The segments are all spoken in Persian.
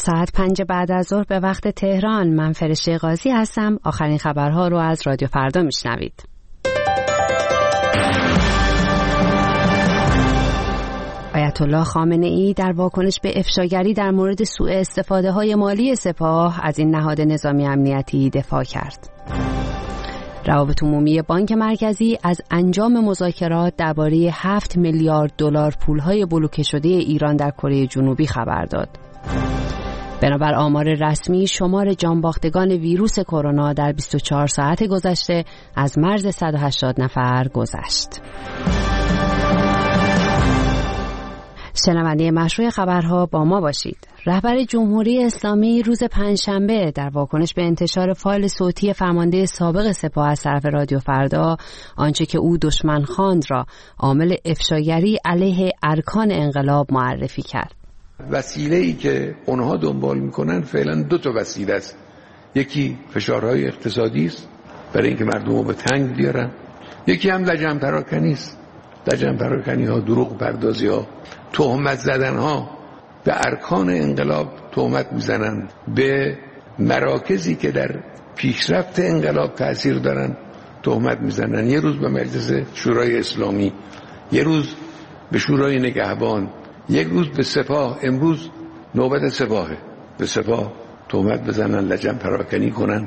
ساعت 5 بعد از ظهر به وقت تهران. من فرشته قاضی هستم. آخرین خبرها رو از رادیو فردا میشنوید. آیت الله خامنه ای در واکنش به افشاگری در مورد سوء استفاده های مالی سپاه از این نهاد نظامی امنیتی دفاع کرد. روابط عمومی بانک مرکزی از انجام مذاکرات درباره 7 میلیارد دلار پولهای بلوکه شده ایران در کره جنوبی خبر داد. بنابر آمار رسمی شمار جانباختگان ویروس کرونا در 24 ساعت گذشته از مرز 180 نفر گذشت. شنونده مشروع خبرها با ما باشید. رهبر جمهوری اسلامی روز پنجشنبه در واکنش به انتشار فایل صوتی فرمانده سابق سپاه از طرف رادیو فردا آنچه که او دشمن خواند را عامل افشاگری علیه ارکان انقلاب معرفی کرد. وسیله‌ای که اونها دنبال میکنن فعلا دو تا وسیله است. یکی فشارهای اقتصادی است برای اینکه مردم رو به تنگ بیارن، یکی هم لجن پراکنی است. لجن پراکنی ها، دروغ پردازی ها، تهمت زدن ها به ارکان انقلاب تهمت میزنن، به مراکزی که در پیشرفت انقلاب تأثیر دارن تهمت میزنن. یه روز به مجلس شورای اسلامی، یه روز به شورای نگهبان، یک روز به سپاه. امروز نوبت سپاهه. به سپاه تهمت بزنن، لجن پراکنی کنن.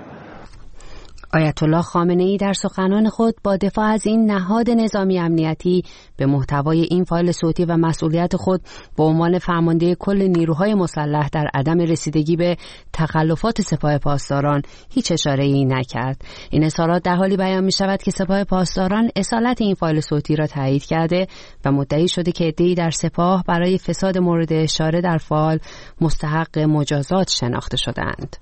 آیت الله خامنه ای در سخنان خود با دفاع از این نهاد نظامی امنیتی به محتوای این فایل صوتی و مسئولیت خود به عنوان فرمانده کل نیروهای مسلح در عدم رسیدگی به تخلفات سپاه پاسداران هیچ اشاره‌ای نکرد. این اظهارات در حالی بیان می شود که سپاه پاسداران اصالت این فایل صوتی را تایید کرده و مدعی شده که عده‌ای در سپاه برای فساد مورد اشاره در فایل مستحق مجازات شناخته شدند.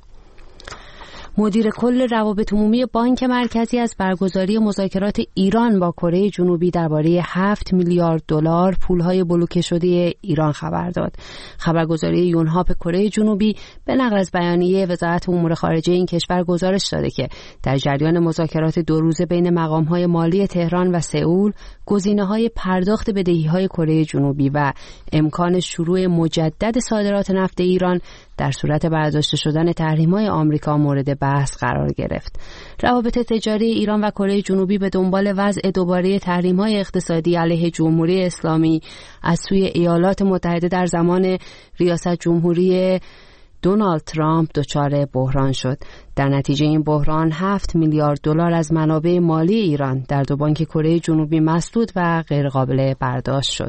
مدیر کل روابط عمومی بانک مرکزی از برگزاری مذاکرات ایران با کره جنوبی درباره 7 میلیارد دلار پولهای بلوکه شده ایران خبر داد. خبرگزاری یونهاپ کره جنوبی به نقل از بیانیه وزارت امور خارجه این کشور گزارش داده که در جریان مذاکرات 2 روزه بین مقام‌های مالی تهران و سئول گزینه‌های پرداخت بدهی‌های کره جنوبی و امکان شروع مجدد صادرات نفت ایران در صورت برداشته شدن تحریم‌های آمریکا مورد بحث قرار گرفت. روابط تجاری ایران و کره جنوبی به دنبال وضع دوباره تحریم‌های اقتصادی علیه جمهوری اسلامی از سوی ایالات متحده در زمان ریاست جمهوری دونالد ترامپ دچار بحران شد. در نتیجه این بحران 7 میلیارد دلار از منابع مالی ایران در 2 بانک کره جنوبی مسدود و غیرقابل برداشت شد.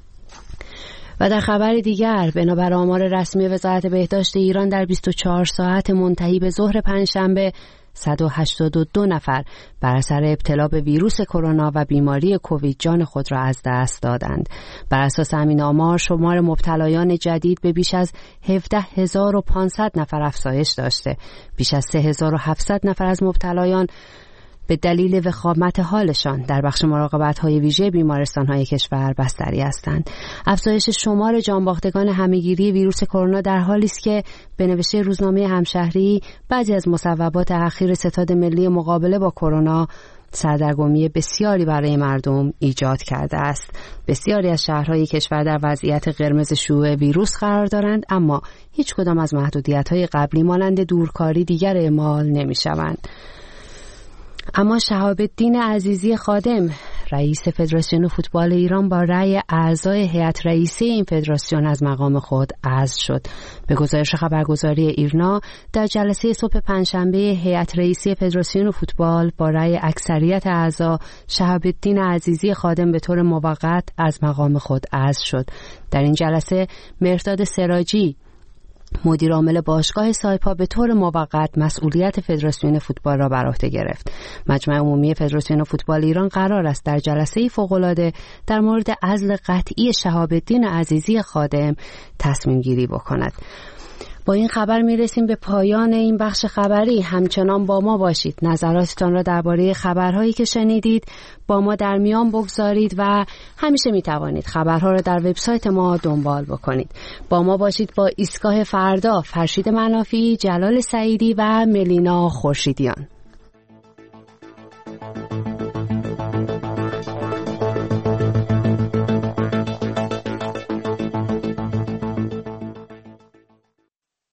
و در خبر دیگر بنابر آمار رسمی وزارت بهداشت ایران در 24 ساعت منتهی به ظهر پنجشنبه 182 نفر بر اثر ابتلا به ویروس کرونا و بیماری کووید جان خود را از دست دادند. بر اساس همین آمار شمار مبتلایان جدید به بیش از 17500 نفر افزایش داشته. بیش از 3700 نفر از مبتلایان به دلیل وخامت حالشان در بخش مراقبت‌های ویژه بیمارستان‌های کشور بستری هستند. افزایش شمار جانباختگان همه‌گیری ویروس کرونا در حالی است که به نوشته روزنامه همشهری بعضی از مصوبات اخیر ستاد ملی مقابله با کرونا سردرگمی بسیاری برای مردم ایجاد کرده است. بسیاری از شهرهای کشور در وضعیت قرمز شیوع ویروس قرار دارند، اما هیچ کدام از محدودیت‌های قبلی مانند دورکاری دیگر اعمال نمی‌شوند. اما شهاب الدین عزیزی خادم رئیس فدراسیون فوتبال ایران با رأی اعضای هیئت رئیسه این فدراسیون از مقام خود عزل شد. به گزارش خبرگزاری ایرنا در جلسه صبح پنجشنبه هیئت رئیسه فدراسیون فوتبال با رأی اکثریت اعضا شهاب الدین عزیزی خادم به طور موقت از مقام خود عزل شد. در این جلسه مهرداد سراجی مدیر عامل باشگاه سایپا به طور موقت مسئولیت فدراسیون فوتبال را بر عهده گرفت. مجمع عمومی فدراسیون فوتبال ایران قرار است در جلسه فوق‌العاده در مورد عزل قطعی شهاب الدین عزیزی خادم تصمیم گیری بکند. با این خبر میرسیم به پایان این بخش خبری. همچنان با ما باشید. نظراتتان را درباره خبرهایی که شنیدید با ما در میان بگذارید و همیشه میتوانید خبرها را در وبسایت ما دنبال بکنید. با ما باشید با ایستگاه فردا، فرشید منافی، جلال سعیدی و ملینا خورشیدیان.